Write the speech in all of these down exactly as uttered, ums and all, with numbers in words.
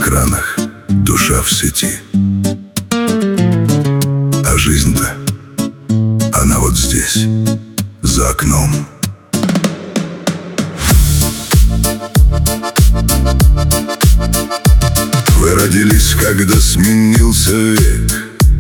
экранах, душа в сети. А жизнь-то, она вот здесь, за окном. Вы родились, когда сменился век.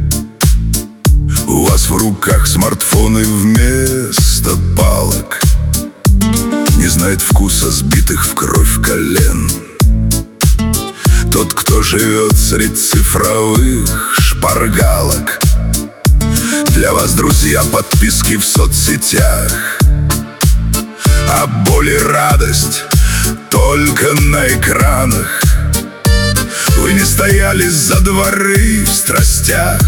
У вас в руках смартфоны вместо палок. Не знает вкуса сбитых в кровь колен тот, кто живет среди цифровых шпаргалок. Для вас, друзья, подписки в соцсетях, а боль и радость только на экранах. Вы не стояли за дворы в страстях,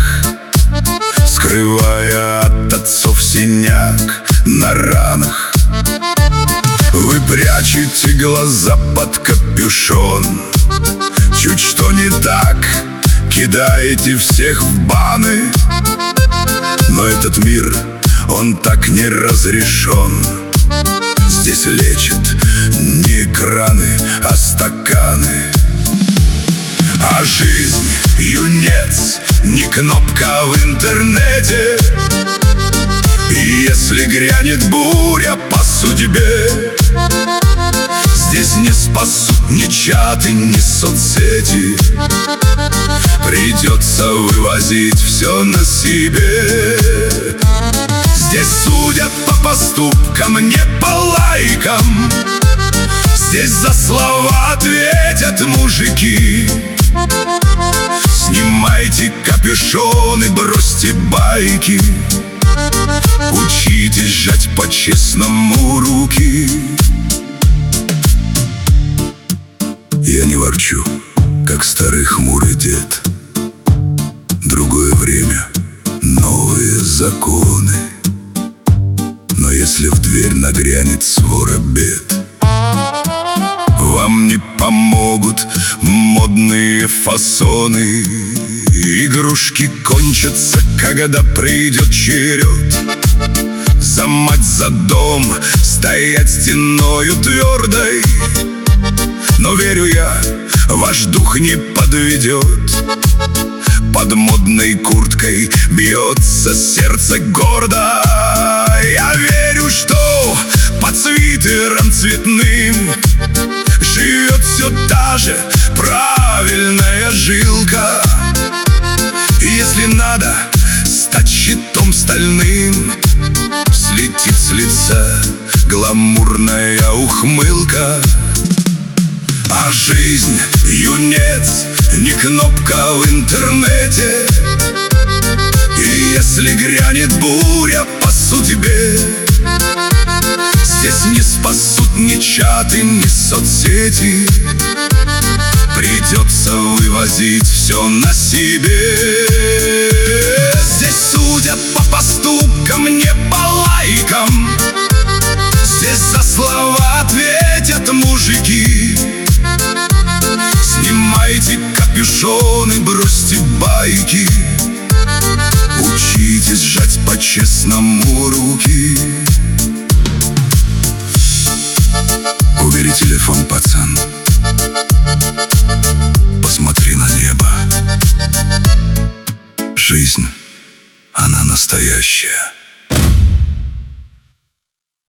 скрывая от отцов синяк на ранах. Вы прячете глаза под капюшон, чуть что не так, кидаете всех в баны. Но этот мир, он так не разрешен. Здесь лечат не экраны, а стаканы. А жизнь, юнец, не кнопка в интернете. И если грянет буря по судьбе, здесь не спасут ни чаты, ни соцсети. Придется вывозить все на себе. Здесь судят по поступкам, не по лайкам. Здесь за слова ответят мужики. Снимайте капюшоны, бросьте байки. Учитесь жать по-честному руки. Я не ворчу, как старый хмурый дед. Другое время, новые законы. Но если в дверь нагрянет свора бед, вам не помогут модные фасоны. Игрушки кончатся, когда придет черед. За мать, за дом стоять стеною твердой. Но верю я, ваш дух не подведет. Под модной курткой бьется сердце гордо. Я верю, что под свитером цветным живет все та же правильная жилка. Если надо стать щитом стальным, слетит с лица гламурная ухмылка. А жизнь, юнец, не кнопка в интернете. И если грянет буря по судьбе, здесь не спасут ни чаты, ни соцсети. Придется вывозить все на себе. Здесь судят по поступкам, не по лайкам. Здесь за слова ответят мужики. Снимайте капюшоны, бросьте байки. Учитесь жать по-честному руки. Убери телефон, пацан. Посмотри на небо. Жизнь, она настоящая.